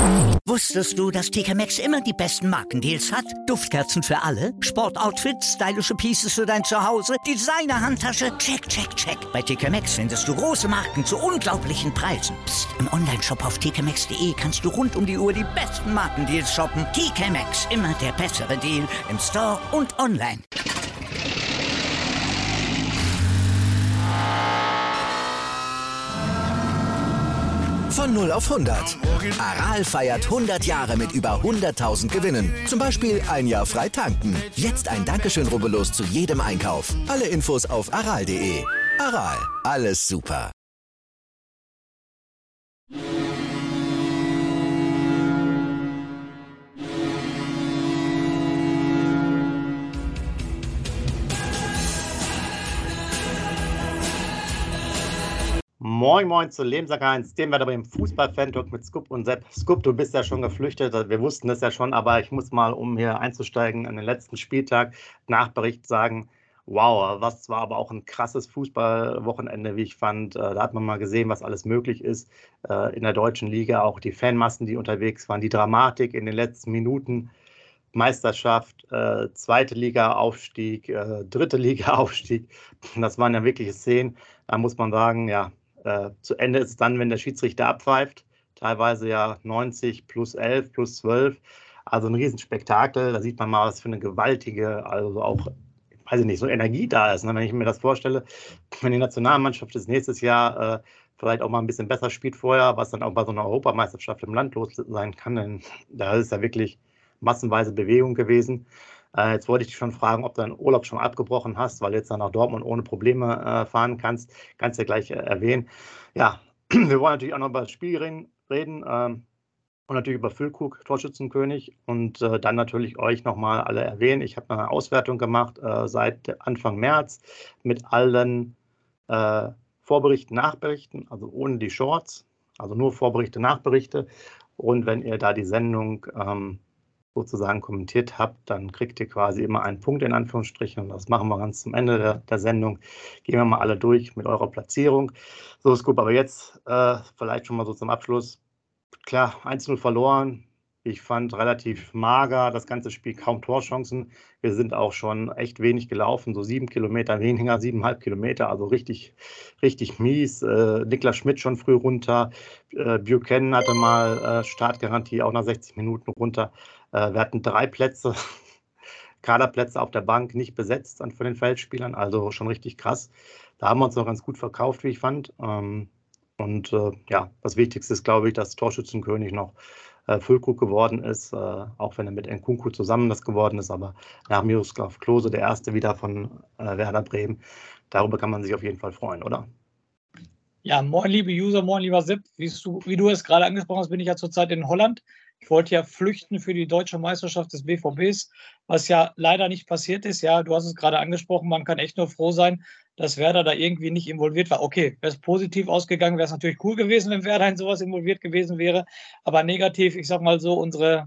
Wusstest du, dass TK Maxx immer die besten Markendeals hat? Duftkerzen für alle, Sportoutfits, stylische Pieces für dein Zuhause, Designer-Handtasche, check, check, check. Bei TK Maxx findest du große Marken zu unglaublichen Preisen. Psst. Im Onlineshop auf tkmaxx.de kannst du rund um die Uhr die besten Markendeals shoppen. TK Maxx, immer der bessere Deal im Store und online. Von 0 auf 100. Aral feiert 100 Jahre mit über 100.000 Gewinnen. Zum Beispiel ein Jahr frei tanken. Jetzt ein Dankeschön, rubbellos zu jedem Einkauf. Alle Infos auf aral.de. Aral, alles super. Moin Moin zu Lebenssack 1, dem wir im Fußball-Fan-Talk mit Scoop und Sepp. Scoop, du bist ja schon geflüchtet, wir wussten das ja schon, aber ich muss mal, um hier einzusteigen, an den letzten Spieltag Nachbericht sagen, wow, was war aber auch ein krasses Fußballwochenende, wie ich fand. Da hat man mal gesehen, was alles möglich ist in der deutschen Liga, auch die Fanmassen, die unterwegs waren, die Dramatik in den letzten Minuten, Meisterschaft, zweite Liga-Aufstieg, dritte Liga-Aufstieg, das waren ja wirkliche Szenen. Da muss man sagen, ja, zu Ende ist es dann, wenn der Schiedsrichter abpfeift, teilweise ja 90 plus 11 plus 12, also ein Riesenspektakel, da sieht man mal, was für eine gewaltige, also auch, weiß ich nicht, so Energie da ist, ne? Wenn ich mir das vorstelle, wenn die Nationalmannschaft das nächstes Jahr vielleicht auch mal ein bisschen besser spielt vorher, was dann auch bei so einer Europameisterschaft im Land los sein kann, denn da ist ja wirklich massenweise Bewegung gewesen. Jetzt wollte ich dich schon fragen, ob du deinen Urlaub schon abgebrochen hast, weil du jetzt dann nach Dortmund ohne Probleme fahren kannst. Kannst du ja gleich erwähnen. Ja, wir wollen natürlich auch noch über das Spiel reden und natürlich über Füllkrug, Torschützenkönig, und dann natürlich euch nochmal alle erwähnen. Ich habe eine Auswertung gemacht seit Anfang März mit allen Vorberichten, Nachberichten, also ohne die Shorts, also nur Vorberichte, Nachberichte. Und wenn ihr da die Sendung sozusagen kommentiert habt, dann kriegt ihr quasi immer einen Punkt in Anführungsstrichen, und das machen wir ganz zum Ende der Sendung. Gehen wir mal alle durch mit eurer Platzierung. So ist gut, aber jetzt vielleicht schon mal so zum Abschluss. Klar, 1-0 verloren. Ich fand relativ mager das ganze Spiel, kaum Torchancen. Wir sind auch schon echt wenig gelaufen, so 7 Kilometer weniger, 7,5 Kilometer, also richtig, richtig mies. Niklas Schmidt schon früh runter. Buchanan hatte mal Startgarantie, auch nach 60 Minuten runter. Wir hatten 3 Plätze, Kaderplätze auf der Bank nicht besetzt von den Feldspielern, also schon richtig krass. Da haben wir uns noch ganz gut verkauft, wie ich fand. Ja, das Wichtigste ist, glaube ich, dass Torschützenkönig noch Füllkrug geworden ist, auch wenn er mit Nkunku zusammen das geworden ist, aber nach Miroslav Klose der Erste wieder von Werder Bremen. Darüber kann man sich auf jeden Fall freuen, oder? Ja, moin liebe User, moin lieber Sepp. Wie du es gerade angesprochen hast, bin ich ja zurzeit in Holland. Ich wollte ja flüchten für die deutsche Meisterschaft des BVBs, was ja leider nicht passiert ist. Ja, du hast es gerade angesprochen, man kann echt nur froh sein, dass Werder da irgendwie nicht involviert war. Okay, wäre es positiv ausgegangen, wäre es natürlich cool gewesen, wenn Werder in sowas involviert gewesen wäre. Aber negativ, ich sag mal so, der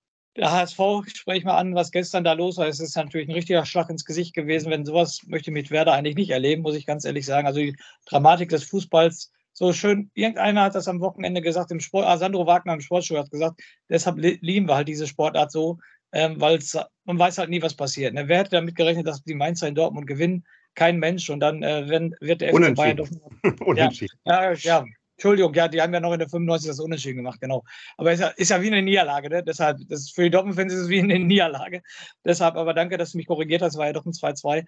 HSV, spreche ich mal an, was gestern da los war. Es ist natürlich ein richtiger Schlag ins Gesicht gewesen. Wenn sowas möchte ich mit Werder eigentlich nicht erleben, muss ich ganz ehrlich sagen. Also die Dramatik des Fußballs, so schön, irgendeiner hat das am Wochenende gesagt, Sandro Wagner im Sportstudio hat gesagt, deshalb lieben wir halt diese Sportart so, weil man weiß halt nie, was passiert. Ne? Wer hätte damit gerechnet, dass die Mainzer in Dortmund gewinnen? Kein Mensch. Und dann wird der FC Bayern doch... Unentschieden. Ja. Entschuldigung, ja, die haben ja noch in der 95 das Unentschieden gemacht, genau. Aber ist ja wie eine Niederlage, ne? Deshalb, für die Dortmund-Fans ist es wie eine Niederlage. Deshalb aber danke, dass du mich korrigiert hast, war ja doch ein 2-2.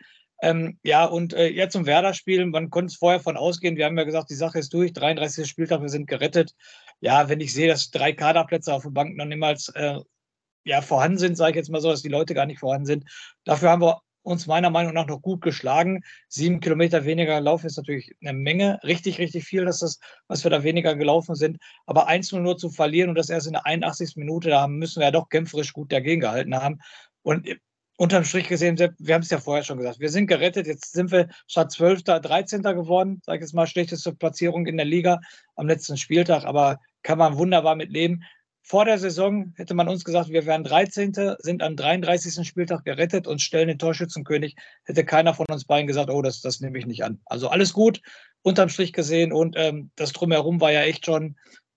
Jetzt zum Werder-Spiel, man konnte es vorher von ausgehen, wir haben ja gesagt, die Sache ist durch, 33. Spieltag, wir sind gerettet. Ja, wenn ich sehe, dass 3 Kaderplätze auf der Bank noch niemals vorhanden sind, sage ich jetzt mal so, dass die Leute gar nicht vorhanden sind. Dafür haben wir uns meiner Meinung nach noch gut geschlagen. 7 Kilometer weniger gelaufen ist natürlich eine Menge. Richtig, richtig viel, was wir da weniger gelaufen sind. Aber 1-0 nur zu verlieren und das erst in der 81. Minute, da müssen wir ja doch kämpferisch gut dagegen gehalten haben. Und unterm Strich gesehen, wir haben es ja vorher schon gesagt, wir sind gerettet. Jetzt sind wir statt 12. 13. geworden. Sag ich jetzt mal, schlechteste Platzierung in der Liga am letzten Spieltag. Aber kann man wunderbar mit leben. Vor der Saison hätte man uns gesagt, wir wären 13., sind am 33. Spieltag gerettet und stellen den Torschützenkönig. Hätte keiner von uns beiden gesagt, oh, das nehme ich nicht an. Also alles gut, unterm Strich gesehen. Und das Drumherum war ja echt schon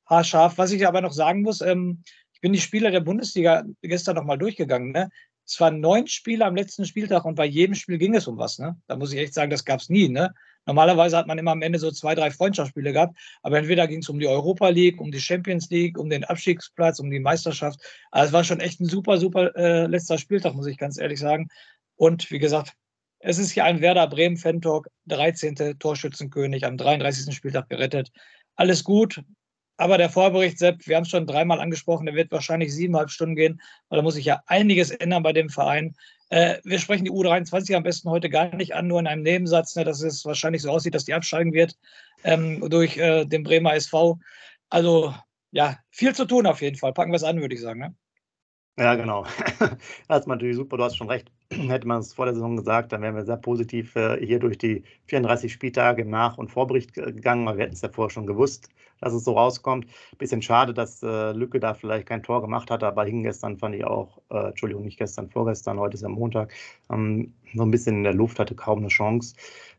haarscharf. Was ich aber noch sagen muss, ich bin die Spieler der Bundesliga gestern noch mal durchgegangen. Ne? Es waren 9 Spiele am letzten Spieltag und bei jedem Spiel ging es um was. Ne? Da muss ich echt sagen, das gab es nie. Ne? Normalerweise hat man immer am Ende so 2, 3 Freundschaftsspiele gehabt, aber entweder ging es um die Europa League, um die Champions League, um den Abstiegsplatz, um die Meisterschaft. Also es war schon echt ein super, super letzter Spieltag, muss ich ganz ehrlich sagen. Und wie gesagt, es ist hier ein Werder Bremen-Fan-Talk, 13. Torschützenkönig am 33. Spieltag gerettet. Alles gut. Aber der Vorbericht, Sepp, wir haben es schon 3-mal angesprochen, der wird wahrscheinlich 7,5 Stunden gehen, weil da muss sich ja einiges ändern bei dem Verein. Wir sprechen die U23 am besten heute gar nicht an, nur in einem Nebensatz, ne, dass es wahrscheinlich so aussieht, dass die absteigen wird durch den Bremer SV. Also ja, viel zu tun auf jeden Fall. Packen wir es an, würde ich sagen. Ne? Ja, genau. Das ist natürlich super, du hast schon recht. Hätte man es vor der Saison gesagt, dann wären wir sehr positiv hier durch die 34 Spieltage im Nach- und Vorbericht gegangen, weil wir hätten es ja vorher schon gewusst, dass es so rauskommt. Bisschen schade, dass Lücke da vielleicht kein Tor gemacht hat, aber gestern fand ich auch, Entschuldigung, nicht gestern, vorgestern, heute ist ja Montag, so ein bisschen in der Luft, hatte kaum eine Chance.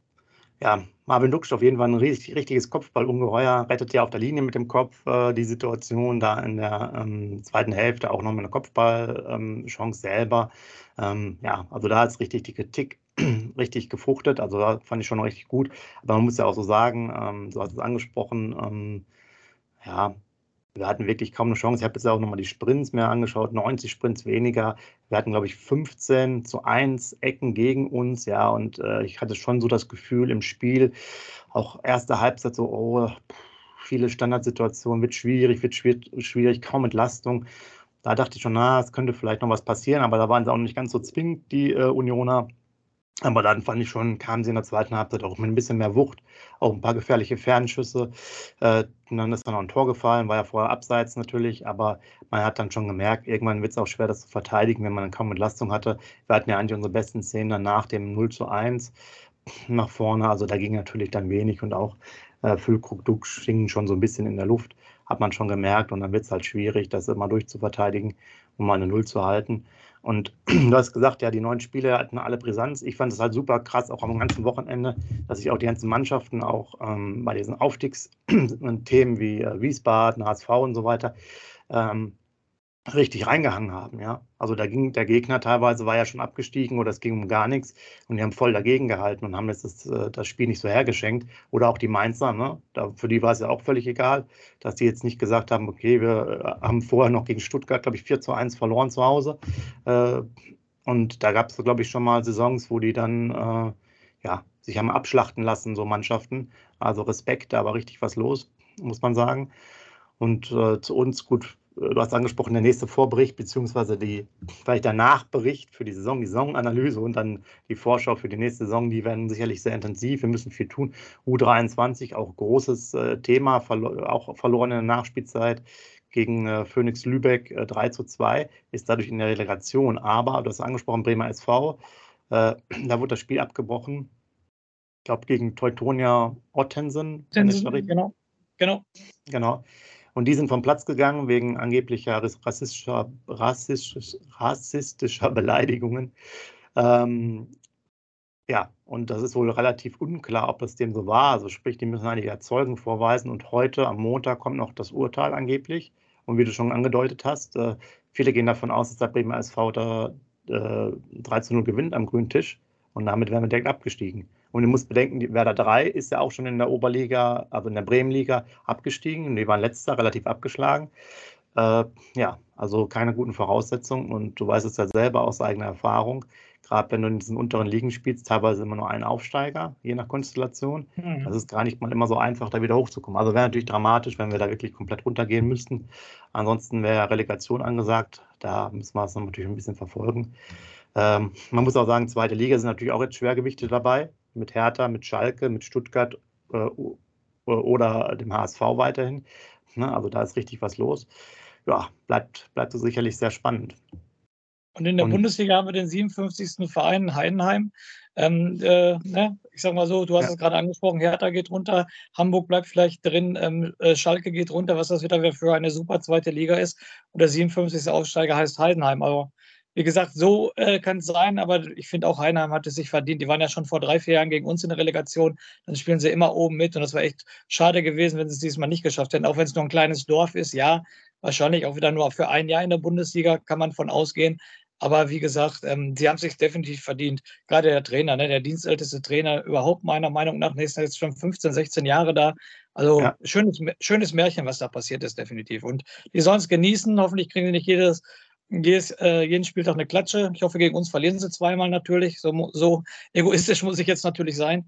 Ja, Marvin Duksch auf jeden Fall ein richtiges Kopfballungeheuer, rettet ja auf der Linie mit dem Kopf die Situation, da in der zweiten Hälfte auch noch mit einer Kopfballchance selber. Ja, also da ist richtig die Kritik richtig gefruchtet, also da fand ich schon richtig gut. Aber man muss ja auch so sagen, du hast es angesprochen, ja, wir hatten wirklich kaum eine Chance. Ich habe jetzt auch nochmal die Sprints mehr angeschaut, 90 Sprints weniger. Wir hatten, glaube ich, 15:1 Ecken gegen uns, ja, und ich hatte schon so das Gefühl im Spiel, auch erste Halbzeit so, oh, viele Standardsituationen, wird schwierig, kaum Entlastung. Da dachte ich schon, es könnte vielleicht noch was passieren, aber da waren sie auch nicht ganz so zwingend, die Unioner. Aber dann fand ich schon, kamen sie in der zweiten Halbzeit auch mit ein bisschen mehr Wucht, auch ein paar gefährliche Fernschüsse. Und dann ist dann auch ein Tor gefallen, war ja vorher abseits natürlich, aber man hat dann schon gemerkt, irgendwann wird es auch schwer, das zu verteidigen, wenn man dann kaum Entlastung hatte. Wir hatten ja eigentlich unsere besten Szenen dann nach dem 0:1 nach vorne, also da ging natürlich dann wenig und auch Füllkrug, Duksch hingen schon so ein bisschen in der Luft, hat man schon gemerkt und dann wird es halt schwierig, das immer durchzuverteidigen, um mal eine Null zu halten. Und du hast gesagt, ja, die 9 Spiele hatten alle Brisanz. Ich fand es halt super krass, auch am ganzen Wochenende, dass sich auch die ganzen Mannschaften auch bei diesen Aufstiegsthemen wie Wiesbaden, HSV und so weiter richtig reingehangen haben. Ja? Also da ging der Gegner teilweise, war ja schon abgestiegen oder es ging um gar nichts und die haben voll dagegen gehalten und haben jetzt das Spiel nicht so hergeschenkt. Oder auch die Mainzer, ne? Für die war es ja auch völlig egal, dass die jetzt nicht gesagt haben, okay, wir haben vorher noch gegen Stuttgart, glaube ich, 4:1 verloren zu Hause. Und da gab es, glaube ich, schon mal Saisons, wo die dann sich haben abschlachten lassen, so Mannschaften. Also Respekt, da war richtig was los, muss man sagen. Und zu uns, gut, du hast angesprochen, der nächste Vorbericht, beziehungsweise vielleicht der Nachbericht für die Saisonanalyse und dann die Vorschau für die nächste Saison, die werden sicherlich sehr intensiv. Wir müssen viel tun. U23, auch großes Thema, auch verloren in der Nachspielzeit gegen Phoenix Lübeck 3:2, ist dadurch in der Relegation. Aber, du hast angesprochen, Bremer SV, da wurde das Spiel abgebrochen. Ich glaube, gegen Teutonia Ottensen. Genau. Genau. Und die sind vom Platz gegangen wegen angeblicher rassistischer Beleidigungen. Ja, und das ist wohl relativ unklar, ob es dem so war. Also sprich, die müssen einige Zeugen vorweisen. Und heute, am Montag, kommt noch das Urteil angeblich. Und wie du schon angedeutet hast, viele gehen davon aus, dass der Bremer SV da 3:0 gewinnt am grünen Tisch. Und damit wären wir direkt abgestiegen. Und du musst bedenken, die Werder 3 ist ja auch schon in der Oberliga, also in der Bremenliga, abgestiegen. Und die waren letzter, relativ abgeschlagen. Ja, also keine guten Voraussetzungen. Und du weißt es ja selber aus eigener Erfahrung. Gerade wenn du in diesen unteren Ligen spielst, teilweise immer nur ein Aufsteiger, je nach Konstellation. Das ist gar nicht mal immer so einfach, da wieder hochzukommen. Also wäre natürlich dramatisch, wenn wir da wirklich komplett runtergehen müssten. Ansonsten wäre Relegation angesagt. Da müssen wir es natürlich ein bisschen verfolgen. Man muss auch sagen, zweite Liga sind natürlich auch jetzt Schwergewichte dabei. Mit Hertha, mit Schalke, mit Stuttgart oder dem HSV weiterhin. Ne? Also da ist richtig was los. Ja, bleibt so sicherlich sehr spannend. Und in der Bundesliga haben wir den 57. Verein Heidenheim. Ich sag mal so, du hast es gerade angesprochen, Hertha geht runter, Hamburg bleibt vielleicht drin, Schalke geht runter, was das wieder für eine super zweite Liga ist. Und der 57. Aufsteiger heißt Heidenheim. Also wie gesagt, so kann es sein, aber ich finde auch, Heidenheim hat es sich verdient. Die waren ja schon vor 3, 4 Jahren gegen uns in der Relegation. Dann spielen sie immer oben mit und das war echt schade gewesen, wenn sie es diesmal nicht geschafft hätten. Auch wenn es nur ein kleines Dorf ist, ja, wahrscheinlich auch wieder nur für ein Jahr in der Bundesliga, kann man von ausgehen. Aber wie gesagt, sie haben es sich definitiv verdient. Gerade der Trainer, ne, der dienstälteste Trainer überhaupt meiner Meinung nach, ist jetzt schon 15, 16 Jahre da. Also Ja. schönes Märchen, was da passiert ist, definitiv. Und die sollen es genießen. Hoffentlich kriegen sie nicht jeden Spieltag eine Klatsche. Ich hoffe, gegen uns verlieren sie zweimal natürlich. So egoistisch muss ich jetzt natürlich sein.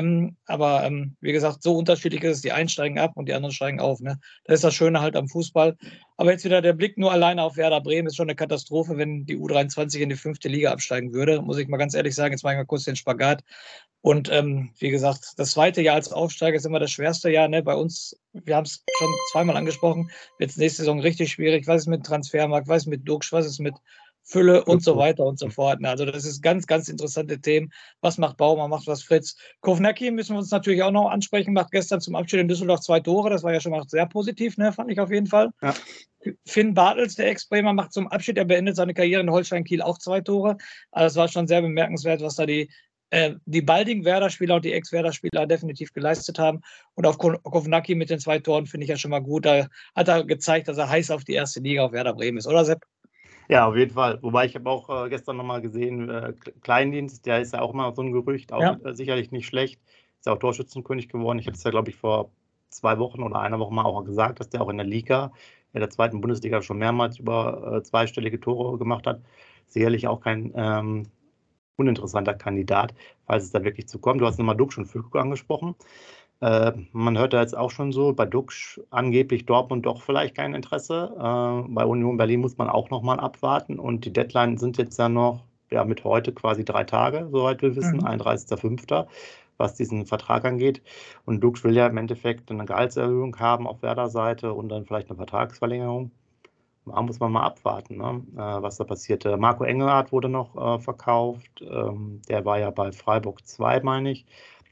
Aber wie gesagt, so unterschiedlich ist es. Die einen steigen ab und die anderen steigen auf. Ne? Das ist das Schöne halt am Fußball. Aber jetzt wieder der Blick nur alleine auf Werder Bremen ist schon eine Katastrophe, wenn die U23 in die 5. Liga absteigen würde. Muss ich mal ganz ehrlich sagen. Jetzt mache ich mal kurz den Spagat. Und wie gesagt, das 2. Jahr als Aufsteiger ist immer das schwerste Jahr. Ne? Bei uns, wir haben es schon zweimal angesprochen, wird es nächste Saison richtig schwierig. Was ist mit Transfermarkt, was ist mit Duxch, was ist mit Fülle und so weiter und so fort. Also das ist ganz, ganz interessante Themen. Was macht Baumann, macht was Fritz? Kovnacki müssen wir uns natürlich auch noch ansprechen, macht gestern zum Abschied in Düsseldorf 2 Tore. Das war ja schon mal sehr positiv, ne? Fand ich auf jeden Fall. Ja. Finn Bartels, der Ex-Bremer, macht zum Abschied, er beendet seine Karriere in Holstein-Kiel auch 2 Tore. Also es war schon sehr bemerkenswert, was da die baldigen Werder-Spieler und die Ex-Werder-Spieler definitiv geleistet haben. Und auf Kovnacki mit den 2 Toren finde ich ja schon mal gut. Da hat er gezeigt, dass er heiß auf die 1. Liga auf Werder Bremen ist, oder Sepp? Ja, auf jeden Fall. Wobei ich habe auch gestern nochmal gesehen, Kleindienst, der ist ja auch mal so ein Gerücht, auch sicherlich nicht schlecht. Ist ja auch Torschützenkönig geworden. Ich habe es ja, glaube ich, vor 2 Wochen oder einer Woche mal auch gesagt, dass der auch in der Liga, in der 2. Bundesliga schon mehrmals über zweistellige Tore gemacht hat. Sicherlich auch kein uninteressanter Kandidat, falls es da wirklich zu kommt. Du hast nochmal Duxch und Füllkrug angesprochen. Man hört da jetzt auch schon so, bei Duxch angeblich Dortmund doch vielleicht kein Interesse. Bei Union Berlin muss man auch nochmal abwarten und die Deadline sind jetzt ja noch mit heute quasi 3 Tage, soweit wir wissen, 31.05., was diesen Vertrag angeht. Und Duxch will ja im Endeffekt eine Gehaltserhöhung haben auf Werder-Seite und dann vielleicht eine Vertragsverlängerung. Da muss man mal abwarten, ne, was da passiert. Marco Engelhardt wurde noch verkauft. Der war ja bei Freiburg 2, meine ich,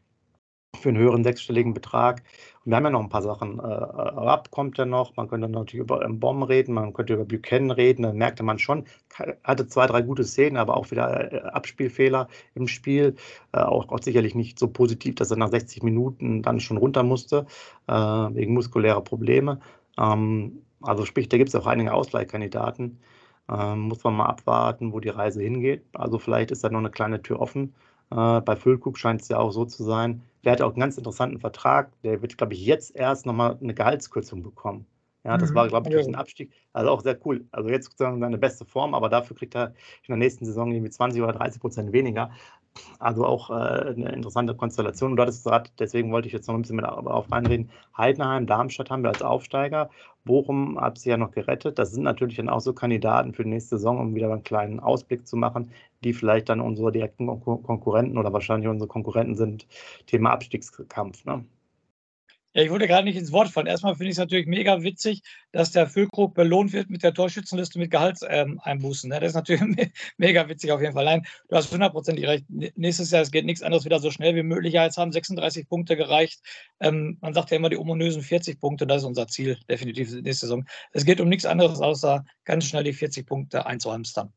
für einen höheren 6-stelligen Betrag. Und wir haben ja noch ein paar Sachen. Rapp kommt ja noch. Man könnte natürlich über Mbom reden, man könnte über Buchanan reden. Da merkte man schon, hatte 2, 3 gute Szenen, aber auch wieder Abspielfehler im Spiel. Auch sicherlich nicht so positiv, dass er nach 60 Minuten dann schon runter musste, wegen muskulärer Probleme. Also sprich, da gibt es auch einige Ausleihkandidaten. Muss man mal abwarten, wo die Reise hingeht. Also vielleicht ist da noch eine kleine Tür offen. Bei Füllkrug scheint es ja auch so zu sein. Der hat auch einen ganz interessanten Vertrag. Der wird, glaube ich, jetzt erst nochmal eine Gehaltskürzung bekommen. Ja, das war, glaube ich, durch den Abstieg. Also auch sehr cool. Also jetzt sozusagen seine beste Form, aber dafür kriegt er in der nächsten Saison irgendwie 20 oder 30% weniger. Also auch eine interessante Konstellation. Und du hattest gerade, deswegen wollte ich jetzt noch ein bisschen mit darauf reinreden, Heidenheim, Darmstadt haben wir als Aufsteiger. Bochum hat sie ja noch gerettet. Das sind natürlich dann auch so Kandidaten für die nächste Saison, um wieder einen kleinen Ausblick zu machen, die vielleicht dann unsere direkten Konkurrenten oder wahrscheinlich unsere Konkurrenten sind, Thema Abstiegskampf. Ne? Ja, ich wollte gerade nicht ins Wort fallen. Erstmal finde ich es natürlich mega witzig, dass der Füllkrug belohnt wird mit der Torschützenliste mit Gehaltseinbußen. Das ist natürlich mega witzig auf jeden Fall. Nein, du hast 100%ig recht. Nächstes Jahr, es geht nichts anderes wieder so schnell wie möglich. Ja, jetzt haben 36 Punkte gereicht. Man sagt ja immer die ominösen 40 Punkte. Das ist unser Ziel, definitiv nächste Saison. Es geht um nichts anderes, außer ganz schnell die 40 Punkte einzuhamstern.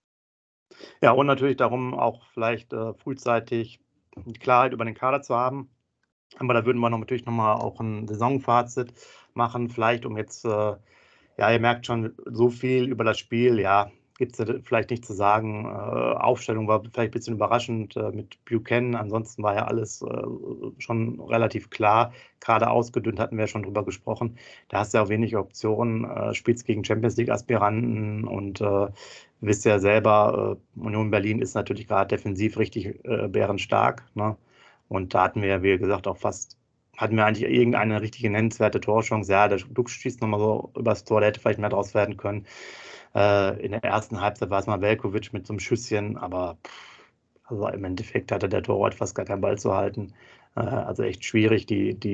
Ja, und natürlich darum, auch vielleicht frühzeitig die Klarheit über den Kader zu haben. Aber da würden wir natürlich nochmal auch ein Saisonfazit machen, vielleicht um jetzt, ihr merkt schon, so viel über das Spiel, gibt es vielleicht nicht zu sagen. Aufstellung war vielleicht ein bisschen überraschend mit Buchanan, ansonsten war ja alles schon relativ klar. Gerade ausgedünnt hatten wir ja schon drüber gesprochen. Da hast du ja auch wenig Optionen, spielst gegen Champions-League-Aspiranten und wisst ja selber, Union Berlin ist natürlich gerade defensiv richtig bärenstark, ne? Und da hatten wir ja, wie gesagt, auch hatten wir eigentlich irgendeine richtige nennenswerte Torchance. Ja, der Duxch schießt nochmal so übers Tor, der hätte vielleicht mehr draus werden können. In der ersten Halbzeit war es mal Veljković mit so einem Schüsschen, aber also im Endeffekt hatte der Torwart fast gar keinen Ball zu halten. Also echt schwierig.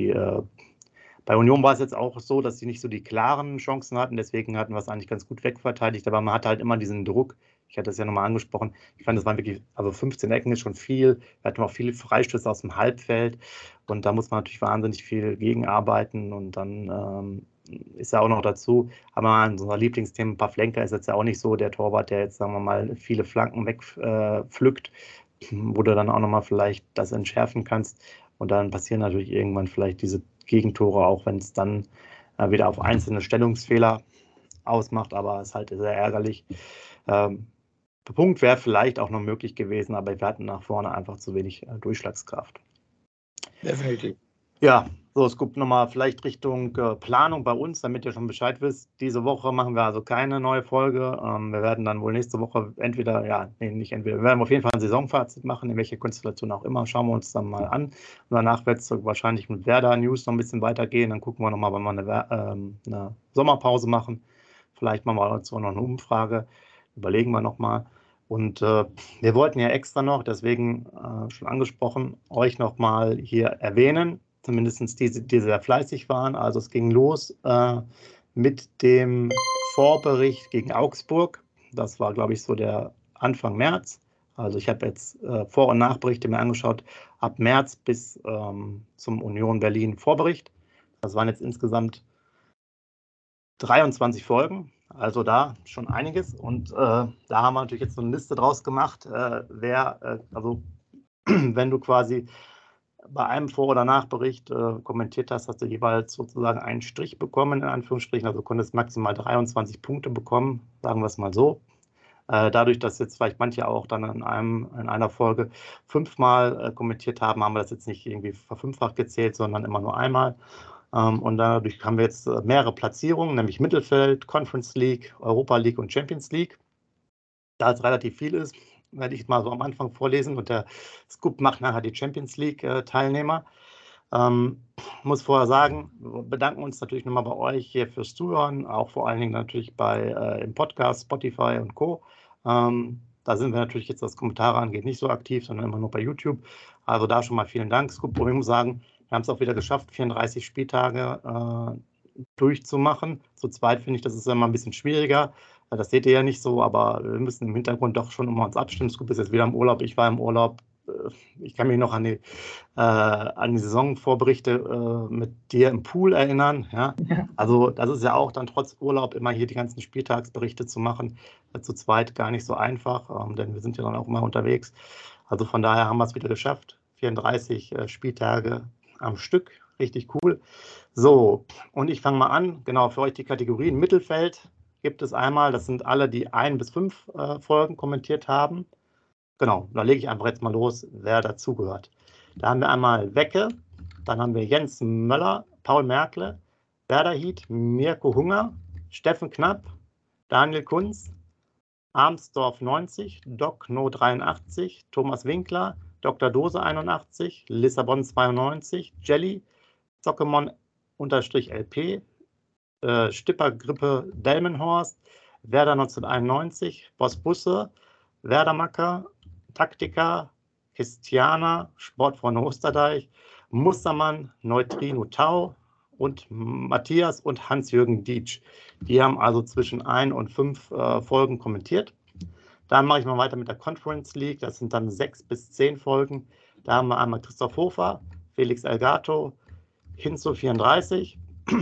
Bei Union war es jetzt auch so, dass sie nicht so die klaren Chancen hatten, deswegen hatten wir es eigentlich ganz gut wegverteidigt, aber man hatte halt immer diesen Druck. Ich hatte es ja nochmal angesprochen. Ich fand, das waren wirklich, also 15 Ecken ist schon viel. Wir hatten auch viele Freistöße aus dem Halbfeld und da muss man natürlich wahnsinnig viel gegenarbeiten und dann ist ja auch noch dazu. Aber unser Lieblingsthema, Pavlenka, ist jetzt ja auch nicht so der Torwart, der jetzt, sagen wir mal, viele Flanken wegpflückt, wo du dann auch nochmal vielleicht das entschärfen kannst. Und dann passieren natürlich irgendwann vielleicht diese Gegentore, auch wenn es dann wieder auf einzelne Stellungsfehler ausmacht. Aber es ist halt sehr ärgerlich. Der Punkt wäre vielleicht auch noch möglich gewesen, aber wir hatten nach vorne einfach zu wenig Durchschlagskraft. Definitiv. Ja, so, es gibt nochmal vielleicht Richtung Planung bei uns, damit ihr schon Bescheid wisst. Diese Woche machen wir also keine neue Folge. Wir werden dann wohl nächste Woche wir werden auf jeden Fall ein Saisonfazit machen, in welcher Konstellation auch immer. Schauen wir uns dann mal an. Und danach wird es wahrscheinlich mit Werder News noch ein bisschen weitergehen. Dann gucken wir nochmal, wann wir eine Sommerpause machen. Vielleicht machen wir dazu noch eine Umfrage. Überlegen wir nochmal. Und wir wollten ja extra noch, deswegen schon angesprochen, euch nochmal hier erwähnen, zumindest die sehr fleißig waren. Also es ging los mit dem Vorbericht gegen Augsburg. Das war, glaube ich, so der Anfang März. Also ich habe jetzt Vor- und Nachberichte mir angeschaut, ab März bis zum Union Berlin Vorbericht. Das waren jetzt insgesamt 23 Folgen. Also da schon einiges. Und da haben wir natürlich jetzt so eine Liste draus gemacht, also wenn du quasi bei einem Vor- oder Nachbericht kommentiert hast, hast du jeweils sozusagen einen Strich bekommen, in Anführungsstrichen. Also konntest maximal 23 Punkte bekommen, sagen wir es mal so. Dadurch, dass jetzt vielleicht manche auch dann in einer Folge 5-mal kommentiert haben, haben wir das jetzt nicht irgendwie verfünffacht gezählt, sondern immer nur einmal. Und dadurch haben wir jetzt mehrere Platzierungen, nämlich Mittelfeld, Conference League, Europa League und Champions League. Da es relativ viel ist, werde ich mal so am Anfang vorlesen und der Scoop macht nachher die Champions League-Teilnehmer. Muss vorher sagen, wir bedanken uns natürlich nochmal bei euch hier fürs Zuhören, auch vor allen Dingen natürlich im Podcast, Spotify und Co. Da sind wir natürlich jetzt, was Kommentare angeht, nicht so aktiv, sondern immer nur bei YouTube. Also da schon mal vielen Dank, Scoop. Und ich muss sagen, wir haben es auch wieder geschafft, 34 Spieltage durchzumachen. Zu zweit finde ich, das ist immer ein bisschen schwieriger. Das seht ihr ja nicht so, aber wir müssen im Hintergrund doch schon immer uns abstimmen. Scoop ist jetzt wieder im Urlaub, ich war im Urlaub. Ich kann mich noch an die Saisonvorberichte mit dir im Pool erinnern. Ja? Also das ist ja auch dann trotz Urlaub immer hier die ganzen Spieltagsberichte zu machen. Zu zweit gar nicht so einfach, denn wir sind ja dann auch immer unterwegs. Also von daher haben wir es wieder geschafft. 34 Spieltage am Stück, richtig cool. So, und ich fange mal an. Genau, für euch die Kategorien. Mittelfeld gibt es einmal, das sind alle, die 1 bis 5 Folgen kommentiert haben. Genau, da lege ich einfach jetzt mal los, wer dazugehört. Da haben wir einmal Wecke, dann haben wir Jens Möller, Paul Merkle, Werder Hiet, Mirko Hunger, Steffen Knapp, Daniel Kunz, Armsdorf 90, Doc No 83, Thomas Winkler, Dr. Dose 81, Lissabon 92, Jelly, Zockemon-LP, Stippergrippe Delmenhorst, Werder 1991, Boss Busse, Werdermacker, Taktika, Christiana, Sportfreunde Osterdeich, Mustermann, Neutrino Tau und Matthias und Hans-Jürgen Dietsch. Die haben also zwischen 1 und 5 Folgen kommentiert. Dann mache ich mal weiter mit der Conference League. Das sind dann 6 bis 10 Folgen. Da haben wir einmal Christoph Hofer, Felix Elgato, Hinzo 34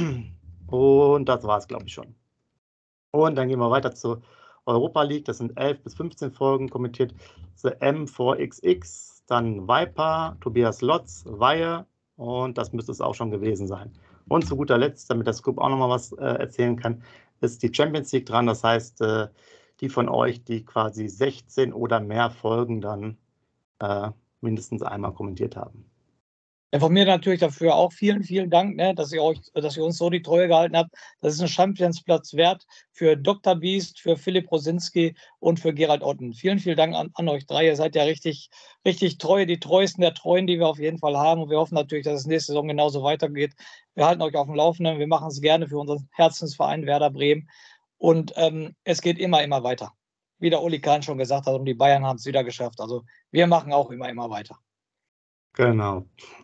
und das war es, glaube ich, schon. Und dann gehen wir weiter zur Europa League. Das sind 11 bis 15 Folgen kommentiert. The M4XX, dann Viper, Tobias Lotz, Weihe und das müsste es auch schon gewesen sein. Und zu guter Letzt, damit der Scoop auch nochmal was erzählen kann, ist die Champions League dran. Das heißt, die von euch, die quasi 16 oder mehr Folgen dann mindestens einmal kommentiert haben. Ja, von mir natürlich dafür auch vielen, vielen Dank, ne, dass ihr uns so die Treue gehalten habt. Das ist ein Championsplatz wert für Dr. Beast, für Philipp Rosinski und für Gerald Otten. Vielen, vielen Dank an euch drei. Ihr seid ja richtig, richtig treu, die treuesten der Treuen, die wir auf jeden Fall haben. Und wir hoffen natürlich, dass es nächste Saison genauso weitergeht. Wir halten euch auf dem Laufenden. Wir machen es gerne für unseren Herzensverein Werder Bremen. Und es geht immer, immer weiter. Wie der Uli Kahn schon gesagt hat, und die Bayern haben es wieder geschafft. Also wir machen auch immer, immer weiter. Genau.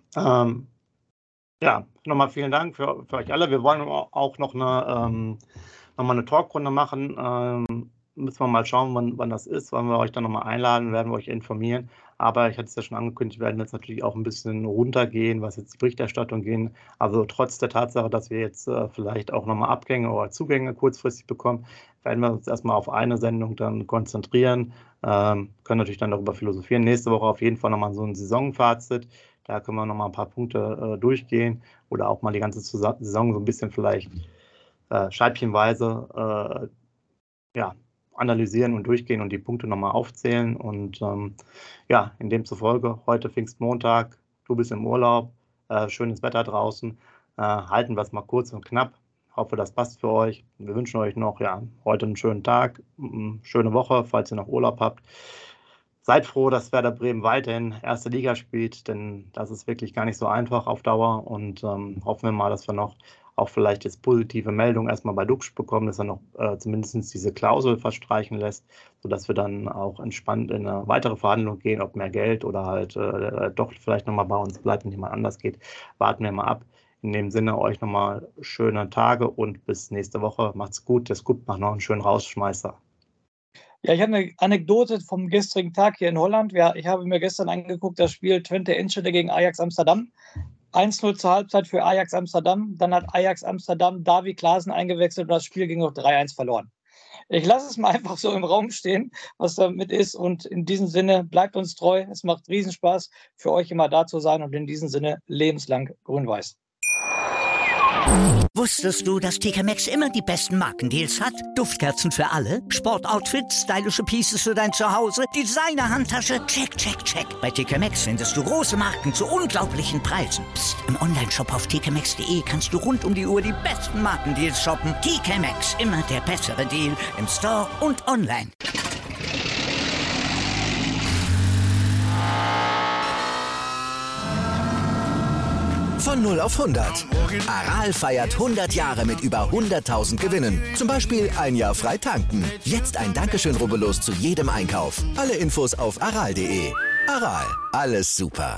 Ja, nochmal vielen Dank für euch alle. Wir wollen auch noch mal eine Talkrunde machen. Müssen wir mal schauen, wann das ist, wann wir euch dann nochmal einladen, werden wir euch informieren. Aber ich hatte es ja schon angekündigt, wir werden jetzt natürlich auch ein bisschen runtergehen, was jetzt die Berichterstattung gehen. Also trotz der Tatsache, dass wir jetzt vielleicht auch nochmal Abgänge oder Zugänge kurzfristig bekommen, werden wir uns erstmal auf eine Sendung dann konzentrieren. Können natürlich dann darüber philosophieren. Nächste Woche auf jeden Fall nochmal so ein Saisonfazit. Da können wir nochmal ein paar Punkte durchgehen oder auch mal die ganze Saison so ein bisschen vielleicht scheibchenweise analysieren und durchgehen und die Punkte nochmal aufzählen. Und in demzufolge, heute Pfingstmontag, du bist im Urlaub, schönes Wetter draußen, halten wir es mal kurz und knapp. Hoffe, das passt für euch. Wir wünschen euch noch heute einen schönen Tag, schöne Woche, falls ihr noch Urlaub habt. Seid froh, dass Werder Bremen weiterhin erste Liga spielt, denn das ist wirklich gar nicht so einfach auf Dauer. Und hoffen wir mal, dass wir noch auch vielleicht jetzt positive Meldungen erstmal bei Duxch bekommen, dass er noch zumindest diese Klausel verstreichen lässt, sodass wir dann auch entspannt in eine weitere Verhandlung gehen, ob mehr Geld oder halt doch vielleicht nochmal bei uns bleibt und jemand anders geht. Warten wir mal ab. In dem Sinne euch nochmal schöne Tage und bis nächste Woche. Macht's gut. Der Scoop macht noch einen schönen Rausschmeißer. Ja, ich habe eine Anekdote vom gestrigen Tag hier in Holland. Ich habe mir gestern angeguckt, das Spiel Twente Enschede gegen Ajax Amsterdam. 1-0 zur Halbzeit für Ajax Amsterdam. Dann hat Ajax Amsterdam Davy Klaassen eingewechselt und das Spiel ging noch 3-1 verloren. Ich lasse es mal einfach so im Raum stehen, was damit ist. Und in diesem Sinne, bleibt uns treu. Es macht Riesenspaß, für euch immer da zu sein. Und in diesem Sinne, lebenslang grün-weiß. Wusstest du, dass TK Maxx immer die besten Markendeals hat? Duftkerzen für alle, Sportoutfits, stylische Pieces für dein Zuhause, Designer-Handtasche, check, check, check. Bei TK Maxx findest du große Marken zu unglaublichen Preisen. Psst. Im Onlineshop auf tkmaxx.de kannst du rund um die Uhr die besten Markendeals shoppen. TK Maxx, immer der bessere Deal im Store und online. Von 0 auf 100. Aral feiert 100 Jahre mit über 100.000 Gewinnen. Zum Beispiel ein Jahr frei tanken. Jetzt ein Dankeschön, rubbellos zu jedem Einkauf. Alle Infos auf aral.de. Aral, alles super.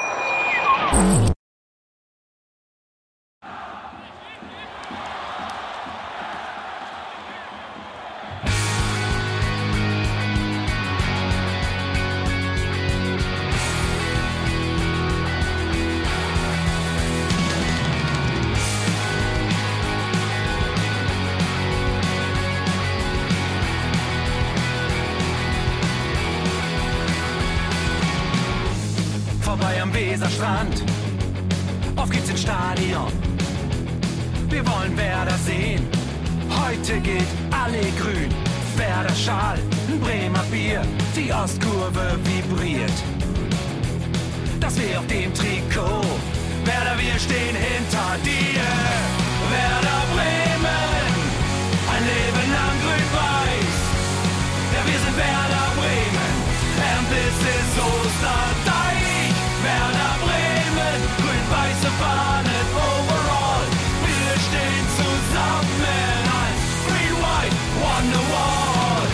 Am Weserstrand, auf geht's ins Stadion. Wir wollen Werder sehen, heute gilt alle grün. Werder Schal, ein Bremer Bier, die Ostkurve vibriert. Das wir auf dem Trikot, Werder, wir stehen hinter dir. Werder Bremen, ein Leben lang grün-weiß. Ja, wir sind Werder Bremen, and this is Osterdeich. Werder Bremen, grün-weiße Fahnen overall. Wir stehen zusammen als Green-White Wonderwall.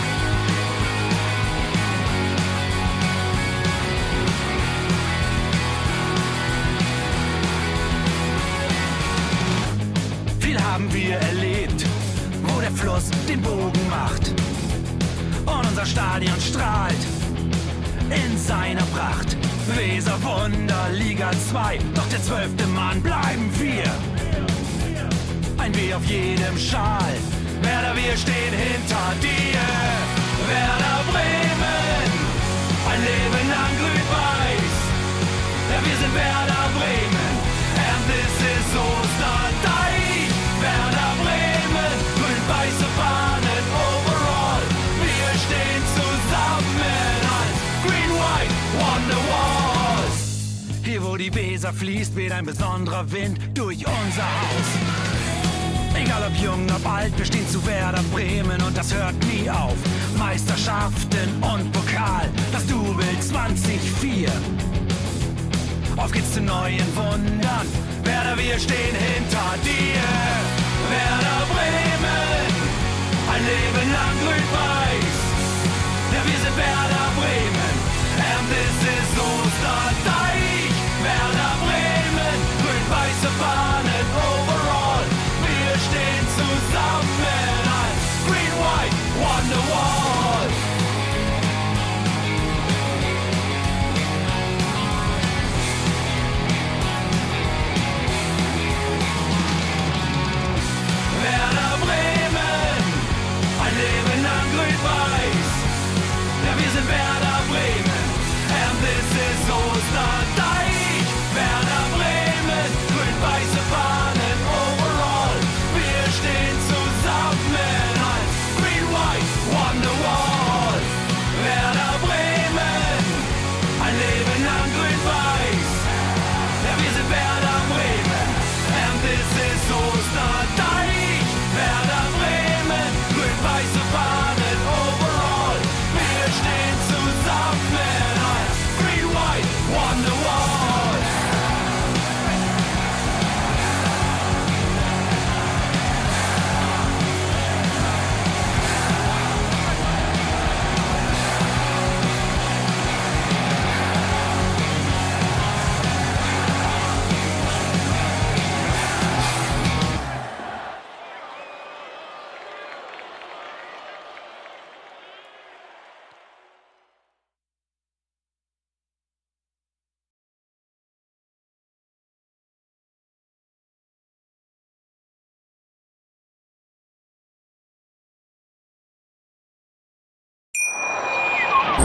Viel haben wir erlebt, wo der Fluss den Bogen macht. Und unser Stadion strahlt in seiner Pracht. Weserwunder, Liga 2, doch der 12. Mann bleiben wir. Ein W auf jedem Schal, Werder, wir stehen hinter dir. Werder Bremen, ein Leben lang grün-weiß. Ja, wir sind Werder Bremen, and this is Osterdeich. Werder Bremen, grün-weiße Fahnen overall. Wir stehen zusammen als Green-White Wonderwall. Hier wo die Weser fließt, weht ein besonderer Wind durch unser Haus. Egal ob jung, ob alt, wir stehen zu Werder Bremen und das hört nie auf. Meisterschaften und Pokal, das Double 2004. Auf geht's zu neuen Wundern, Werder, wir stehen hinter dir. Werder Bremen, ein Leben lang grün-weiß. Ja, wir sind Werder Bremen, and this is Osterdeich. Werder Bremen, grün-weiße Fahnen overall. Wir stehen zusammen als Green-White Wonderwall.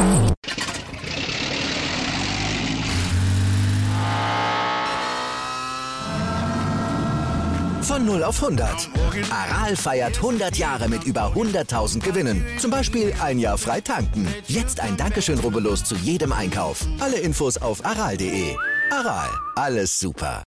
Von 0 auf 100. Aral feiert 100 Jahre mit über 100.000 Gewinnen. Zum Beispiel ein Jahr frei tanken. Jetzt ein Dankeschön, rubbellos zu jedem Einkauf. Alle Infos auf aral.de. Aral, alles super.